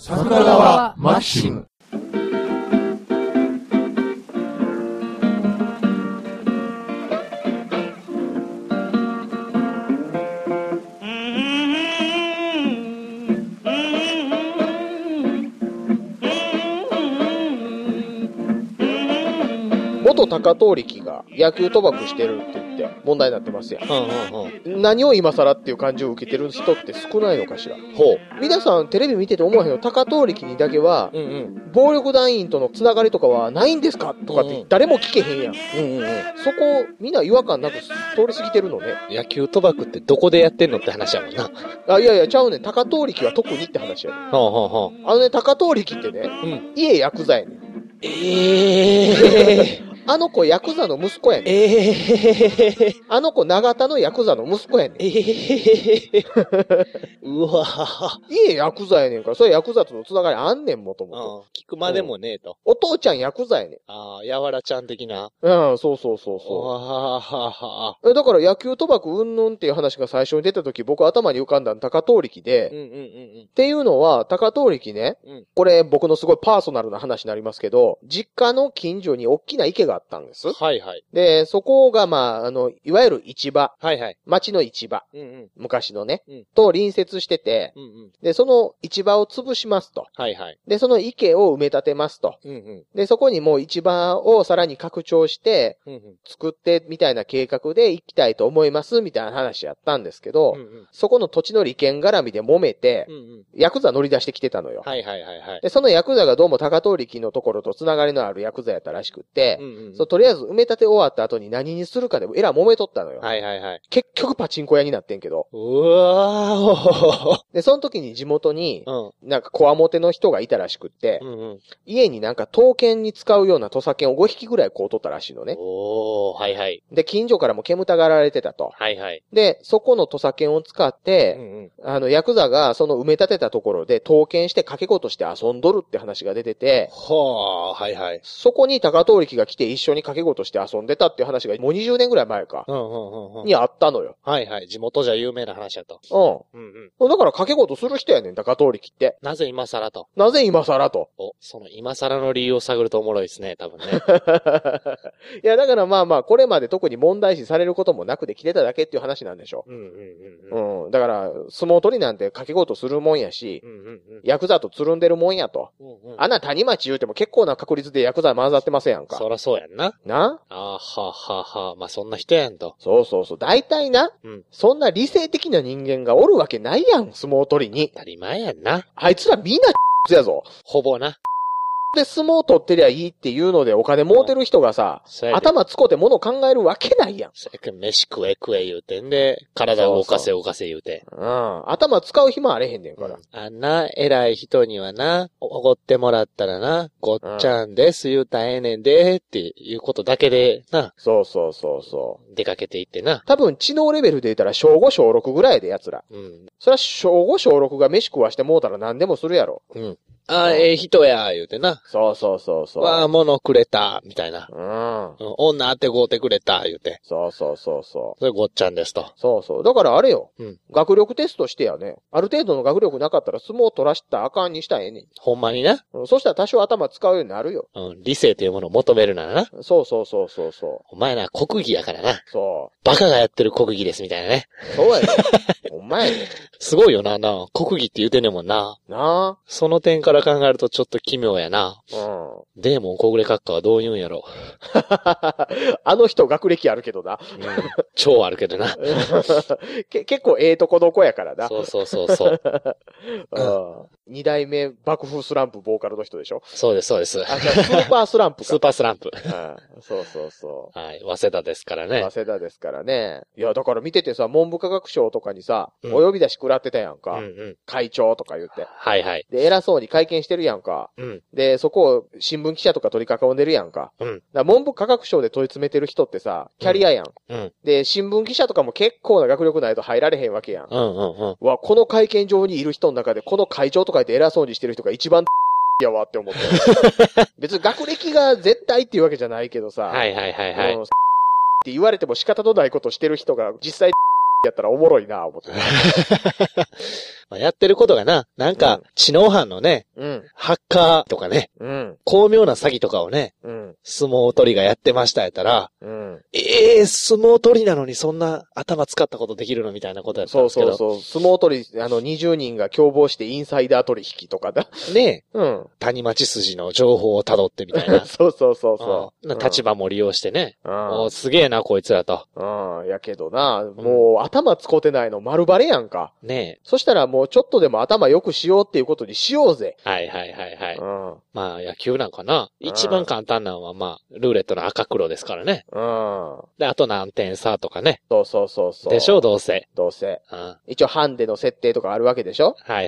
桜川マキシム。 元高遠力が野球賭博してるって言って問題になってますやん。何を今更っていう感じを受けてる人って少ないのかしら。 ほう。 皆さんテレビ見てて思わへんの、高遠力にだけは、暴力団員とのつながりとかはないんですかとかって誰も聞けへんやん。そこみんな違和感なく通り過ぎてるのね。 野球賭博ってどこでやってんのって話やもんな。 あ、いやいや、ちゃうねん。高遠力は特にって話やねん。高遠力ってね、家ヤクザやねん。あの子ヤクザの息子やねん。あの子長田のヤクザの息子やねん。 うわぁ。 家ヤクザやねんから、それヤクザとのつながりあんねん、もともと。 聞くまでもねえと。 お父ちゃんヤクザやねん。 ああ、やわらちゃん的な。 そうそうそううわそう。だから野球賭博うんぬんっていう話が最初に出た時、僕頭に浮かんだの高遠力で、っていうのは、高遠力ね、これ僕のすごいパーソナルな話になりますけど、実家の近所に大きな池があったんです。 はいはい。 で、そこがまあ、いわゆる市場。 はいはい。 町の市場。昔のね、と隣接してて、で、その市場を潰しますと。 はいはい。 で、その池を埋め立てますと。で、そこにもう市場をさらに拡張して、作ってみたいな計画で行きたいと思いますみたいな話やったんですけど、そこの土地の利権絡みで揉めて、ヤクザ乗り出してきてたのよ。 はいはいはいはい。 で、そのヤクザがどうも高遠力のところとつながりのあるヤクザやったらしくって、とりあえず埋め立て終わった後に何にするかでえらい揉めとったのよ。 はいはいはい。 結局パチンコ屋になってんけど。 うわー。 で、その時に地元に、なんかこわもての人がいたらしくって、家になんか刀剣に使うような土佐剣を5匹ぐらいこう取ったらしいのね。はいはい。で、近所からも煙たがられてたと。はいはい。で、そこの土佐剣を使って、ヤクザがその埋め立てたところで刀剣して掛け事して遊んどるって話が出てて、はいはい。そこに高遠力が来て一緒に掛け事して遊んでたっていう話がもう20年ぐらい前か。にあったのよ。 はいはい。地元じゃ有名な話やと。 だから掛け事する人やねん、高遠力って。 なぜ今更と。 なぜ今更と。 その今更の理由を探るとおもろいですね、多分ね。 いや、だからまあまあ、これまで特に問題視されることもなくで来てただけっていう話なんでしょ。だから、相撲取りなんて掛け事するもんやし、ヤクザとつるんでるもんやと。あんな谷町言うても結構な確率でヤクザ混ざってませんやんか。 そらそうやんな。 な？ まあそんな人やんと。 そうそうそう。大体な、そんな理性的な人間がおるわけないやん、相撲取りに。 当たり前やんな。 あいつらみんなやぞ。 ほぼな。 で相撲取ってりゃいいっていうのでお金儲てる人がさ、頭つこて物考えるわけないやん。 飯食え言うてんで、体動かせ言うて。 頭使う暇あれへんねんから。 あんな偉い人にはな、おごってもらったらな、ごっちゃんです言うたらええねんで、っていうことだけでな。 そう。 出かけていってな。 多分知能レベルで言ったら小5小6ぐらいで奴ら。それは小5小6が飯食わしてもうたら何でもするやろ。 ええ人や、言うてな。 そう。 わあ、物くれた、みたいな。女当てごうてくれた、言うて。 そう。 それごっちゃんですと。 そう。だからあれよ。学力テストしてやね。ある程度の学力なかったら相撲取らしたらあかんにしたらええねん。 ほんまにな。 そしたら多少頭使うようになるよ。 理性というものを求めるならな。 そう。 お前な、国技やからな。 そう。 バカがやってる国技です、みたいなね。 そうやで。お前ね。 すごいよな、国技って言うてんねんもんな。 なあ。 その点から考えるとちょっと奇妙やな。デーモン小暮閣下はどう言うんやろ。 あの人学歴あるけどな。 超あるけどな。 結構ええとこの子やからな。 そう。 二代目爆風スランプボーカルの人でしょ。 そうです。 あ、じゃあスーパースランプか。 スーパースランプ。 そう。 はい。早稲田ですからね。 早稲田ですからね。いや、だから見ててさ、文部科学省とかにさ、お呼び出し食らってたやんか。会長とか言って。 はいはい。 で、偉そうに会見してるやんか。で、そこを新聞記者とか取り囲んでるやんか。だから文部科学省で問い詰めてる人ってさ、キャリアやん。で、新聞記者とかも結構な学力ないと入られへんわけやん。この会見場にいる人の中で、この会長とか言って偉そうにしてる人が一番やわって思って。別に学歴が絶対っていうわけじゃないけどさ。って言われても仕方のないことしてる人が実際やったらおもろいな、思って。 まあやってることがな、なんか、知能犯のね、ハッカーとかね、巧妙な詐欺とかをね、相撲取りがやってましたやったら、相撲取りなのにそんな頭使ったことできるのみたいなことやったんですけど。 そう。相撲取り、20人が共謀してインサイダー取引とかだ。 ねえ。谷町筋の情報を辿ってみたいな。 そう。 立場も利用してね。すげえな、こいつらと。 やけどな、もう頭使ってないの丸バレやんか。 ねえ。 そしたらもうちょっとでも頭良くしようっていうことにしようぜ。 はい。まあ野球なんかな。一番簡単なのはまあ、ルーレットの赤黒ですからね。で、あと何点差とかね。 そう。 でしょ、どうせ。一応ハンデの設定とかあるわけでしょ。 はい。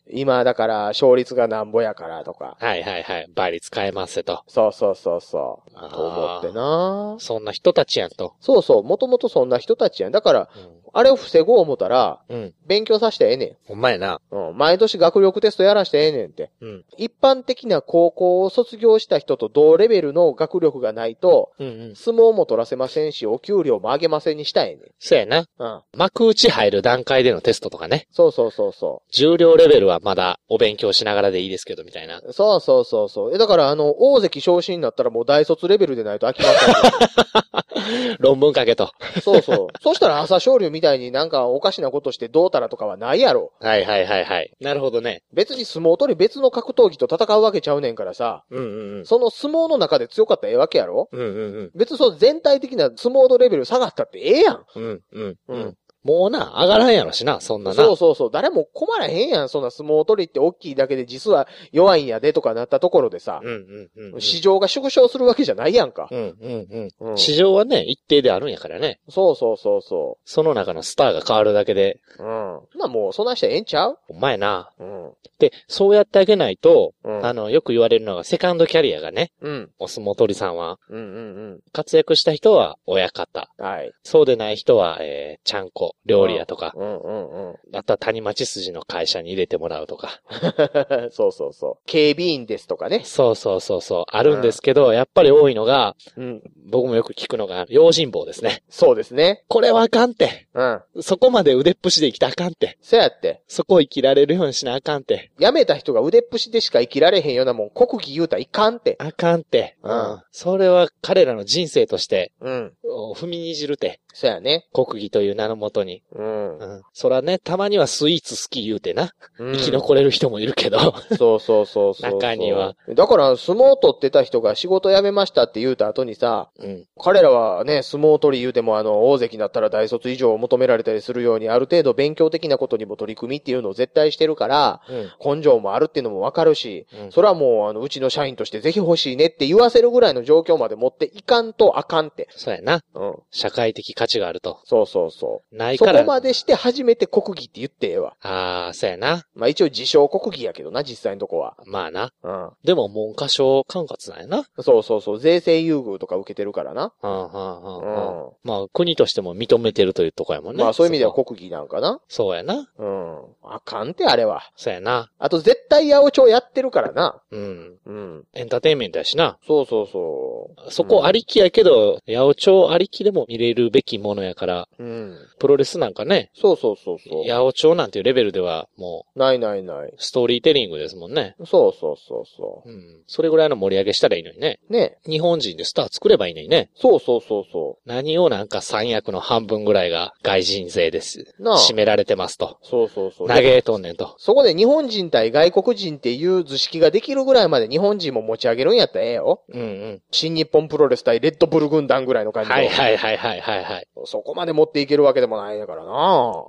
今だから勝率がなんぼやからとか。 はい。倍率変えますと。 そう。と思ってな。 そんな人たちやんと。 そう。もともとそんな人たちやん。だから、あれを防ごう思ったら、勉強させてええねん。 ほんまやな。 毎年学力テストやらしてええねんって。一般的な高校を卒業した人と同レベルの学力がないと、相撲も取らせませんし、お給料も上げませんにしたええねん。 そうやな。幕内入る段階でのテストとかね。 そう。 重量レベルはまだお勉強しながらでいいですけど、みたいな。 そう。だから大関昇進になったらもう大卒レベルでないと飽きません。 論文書けと。 そう。そしたら朝青龍みたいになんかおかしなことしてどうたらとかはないやろ。 はい。なるほどね。 別に相撲取り別の格闘技と戦うわけちゃうねんからさ。その相撲の中で強かったらええわけやろ。別にそう全体的な相撲のレベル下がったってええやん。 もうな、上がらんやろしな、そんなな。 そう。誰も困らへんやん。そんな相撲取りって大きいだけで実は弱いんやでとかなったところでさ。市場が縮小するわけじゃないやんか。 市場はね、一定であるんやからね。 そう。 その中のスターが変わるだけで。 もう、そんな人ええんちゃう？ お前な。で、そうやってあげないと、よく言われるのがセカンドキャリアがね。お相撲取りさんは。活躍した人は親方。そうでない人は、ちゃんこ。料理屋とか。あとは谷町筋の会社に入れてもらうとか。 そう。警備員ですとかね。 そう。あるんですけど、やっぱり多いのが、僕もよく聞くのが、用心棒ですね。 そうですね。 これはあかんって。そこまで腕っぷしで生きたらあかんって。 そうやって。 そこを生きられるようにしなあかんって。 辞めた人が腕っぷしでしか生きられへんようなもん、国技言うたらいかんって。 あかんって。それは彼らの人生として、踏みにじるて。 そうやね。 国技という名のもとに。そらね、たまにはスイーツ好き言うてな。生き残れる人もいるけど。 そう。 中には。 だから相撲取ってた人が仕事辞めましたって言うた後にさ、彼らはね、相撲取り言うても大関になったら大卒以上を求められたりするように、ある程度勉強的なことにも取り組みっていうのを絶対してるから、根性もあるっていうのもわかるし、それはもううちの社員としてぜひ欲しいねって言わせるぐらいの状況まで持っていかんとあかんって。 そうやな。社会的価値があると。 そう。 ないから。 そこまでして初めて国技って言ってええわ。 そうやな。 まあ一応自称国技やけどな、実際のとこは。 まあな。でも文科省管轄なんやな。 そう。税制優遇とか受けてるからな。 まあ国としても認めてるというとこやもんね。 まあそういう意味では国技なんかな。 そうやな。 あかんってあれは。 そうやな。 あと絶対八百長やってるからな。 エンターテインメントやしな。 そう。 そこありきやけど、八百長ありきでも見れるべきものやから。プロレスなんかね。 そう。 八百長なんていうレベルではもう。 ない。 ストーリーテリングですもんね。 そう。 それぐらいの盛り上げしたらいいのにね。日本人でスター作ればいいのにね。 そう。 何をなんか三役の半分ぐらいが外人勢です。占められてますと。 そう。 投げとんねんと。 そこで日本人対外国人っていう図式ができるぐらいまで日本人も持ち上げるんやったらええよ。新日本プロレス対レッドブル軍団ぐらいの感じ。 はい。 そこまで持っていけるわけでもないんやからな。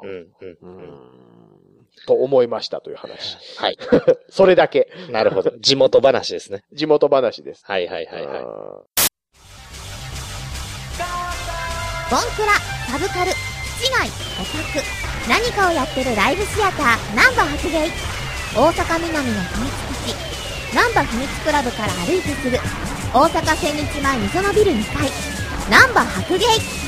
と思いましたという話。 はい。 それだけ。 なるほど。地元話ですね。 地元話です。 はい。 ボンクラ、サブカル、市外、オタク、何かをやってるライブシアター、ナンバ白芸。大阪南の秘密基地、ナンバ秘密クラブから歩いてすぐ、大阪千日前みそのビル2階、ナンバ白芸。